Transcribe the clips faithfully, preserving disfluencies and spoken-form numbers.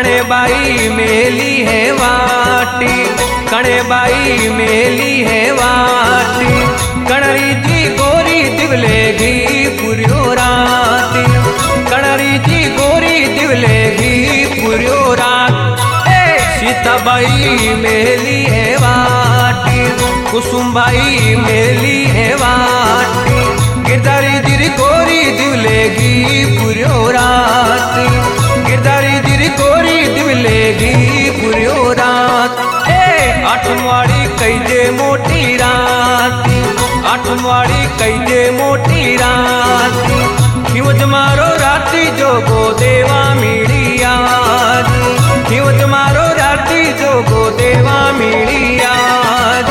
कणे by मेली है वाटी, कणे बाई मेली है वाटी, कणरी जी गोरी दिवले घी पुरियो राती, कणरी जी गोरी दिवले घी पुरियो रात। सीताबाई मेली है वाटी, कुसुमबाई मेली है वाटी, गिरधारी जी गोरी दिवले घी पुरियो रात, गिरधारी जी गोरी दिवले घी पुरियो रात। आठमवाड़ी कईजे मोटी रात, आठमवाड़ी कईजे मोटी रात, खिवज मारो राती जोगो देवा मीड़ी याद, खिवज मारो राती जोगो देवा मीड़ी याद।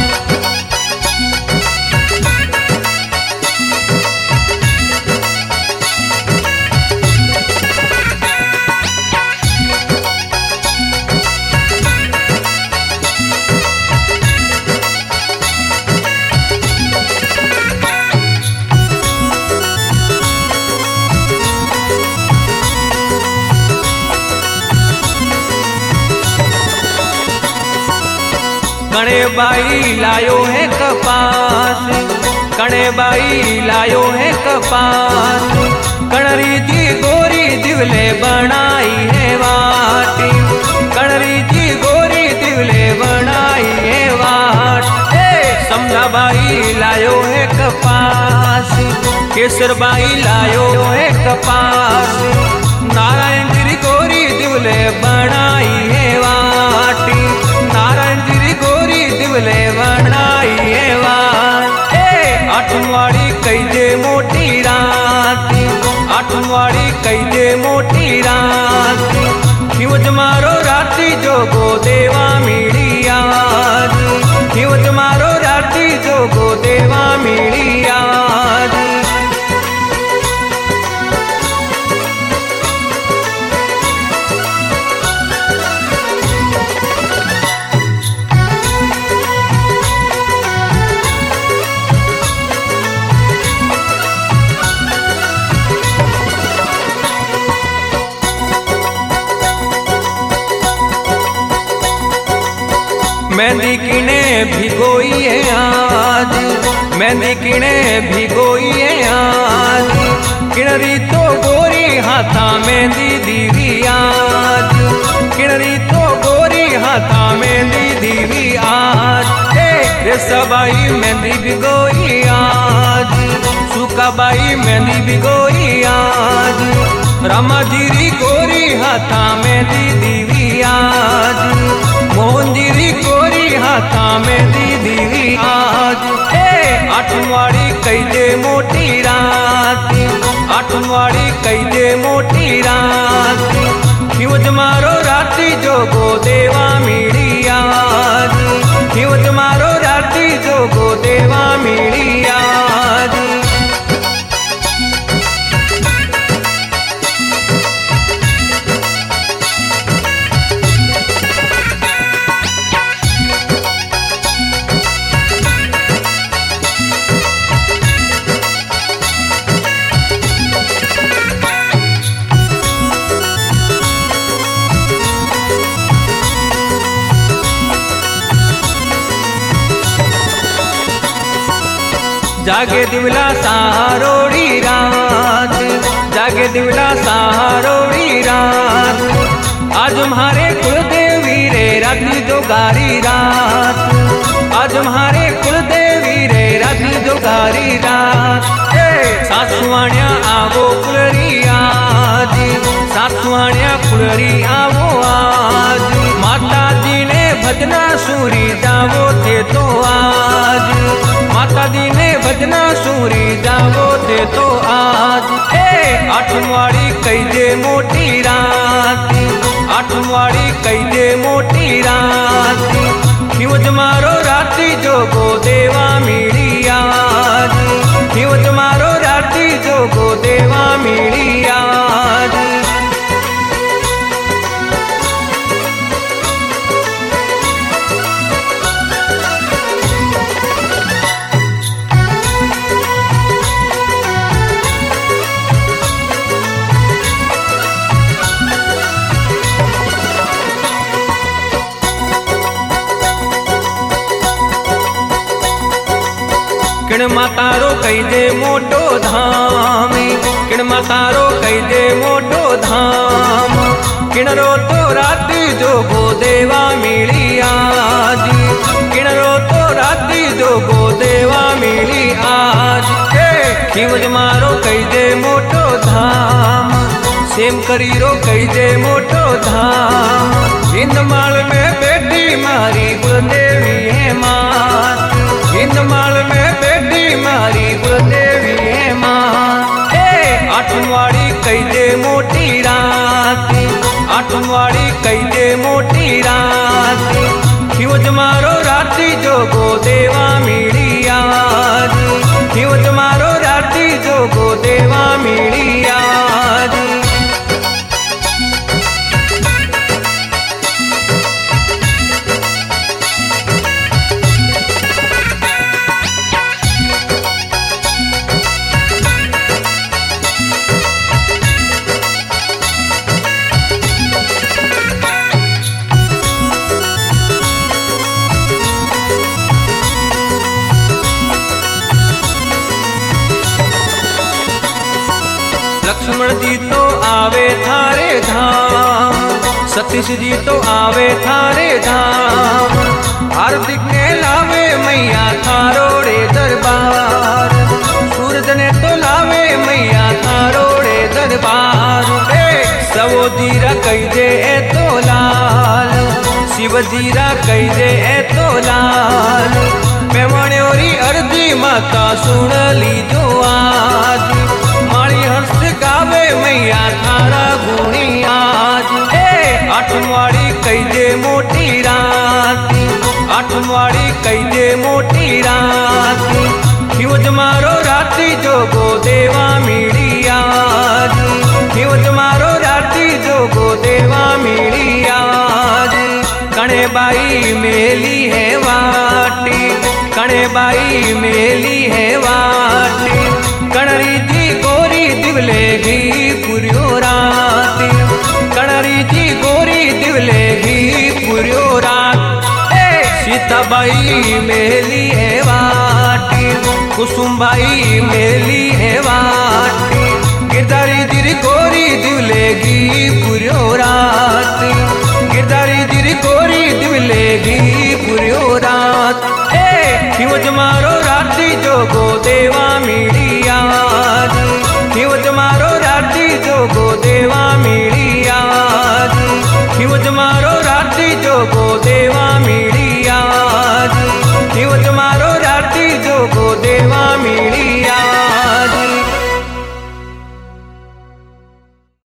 कणे बाई लायो है कपास, कणे बाई लायो है कपास, कणरी जी गोरी दिवले बनाई है वाटी, कणरी जी गोरी दिवले बनाई है वाट। समझा बाई लायो है कपास, केसर बाई लायो है कपास, नारायण जी गोरी दिवले बनाई है वाटी, नारायण जी गोरी दिवले बनाई है वाट। आठमवाड़ी कईजे मोटी रात, आठमवाड़ी कईजे मोटी रात, खिवज मारो राती जोगो देवा मीड़ी याद, खिवज मारो राती जोगो देवा मीड़ी याद। मेहंदी किने भिगोई है आज, मेहंदी किने भिगोई है आज, किणरी तो गोरी हाथा मेहंदी दीवी आज, किणरी तो गोरी हाथा मेहंदी दीवी आज। रे सबाई मेहंदी भिगोई आज, सुकाबाई मेहंदी भिगोई आज, रामा जीरी गोरी हाथा मेहंदी दीवी आज, मोहन जीरी गोरी हाथा मेहंदी दीवी आज। आठमवाड़ी कईजे मोटी रात, आठमवाड़ी कईजे मोटी रात, खिवज मारो राती जोगो देवा मीड़ी याद, खिवज मारो राती जोगो देवा मीड़ी याद। जागे दिवला सहारोड़ी रात, जागे दिवला सहारोड़ी रात, आज हमारे कुलदेवी रे राती जोगारी रात, आज हमारे कुलदेवी रे राती जोगारी रात। सासुवाण्या आवो कुलरी आज, सासुवाण्या कुलरी आवो आज, माता जी ने भजना सूरी जावो थे तो आज, माता जी ने भजना सूरी जावो थे तो आज। आठमवाड़ी कईजे मोटी रात, आठमवाड़ी कईजे मोटी रात, खिवज मारो राती जोगो देवा मीड़ी याद, खिवज मारो राती जोगो देवा मीड़ी याद। किण मातारो कही दे मोटो धाम, किण मातारो कही दे मोटो धाम। किणरो तो राती जोगो देवा मिली आज, किणरो तो राती जोगो देवा मिली आज। खीवज मारो कही दे मोटो धाम, सेम करीरो कही दे मोटो धाम। हिंदमाल में बेटी मारी कुलदेवी है माँ, हिंदमाल में बेटी मारी कुलदेवी है माँ। आठमवाड़ी कही दे मोटी रात, आठमवाड़ी कही दे मोटी रात। खीवज मारो राती जोगो देवा मिली आज, खीवज मारो राती जोगो देवा मिली आज। लक्ष्मण जी तो आवे थारे धाम, सतीश जी तो आवे थारे धाम। हार्दिक ने लावे मैया थारोड़े दरबार, सूरज ने तो लावे मैया थारोड़े दरबार। सवो जीरा कही दे ए तो लाल, शिव जीरा कही दे ए तो लाल। पेमणोरी अर्जी माता सुन लीजो आज, माड़ी हंस गावे मैया थारा गुणी आज। आठमवाड़ी कही दे मोटी रात, आठमवाड़ी कही दे मोटी रात। खीवज मारो राती जोगो देवा मिली आज, खीवज मारो राती जोगो देवा मिली आज। कणे बाई मेली है वाटी, कणे बाई मेली है वाटी। कणरी जी गोरी दिवलेगी पुरियो रात, कणरी जी गोरी दिवलेगी पुरियो रात। सीताबाई मेली है वाटी, कुसुमबाई मेली है वाटी। गिरधारी जी गोरी दिवलेगी पुरियो रात, गिरधारी जी गोरी दिवलेगी पुरियो रात। खीवज मारो राती जोगो देवा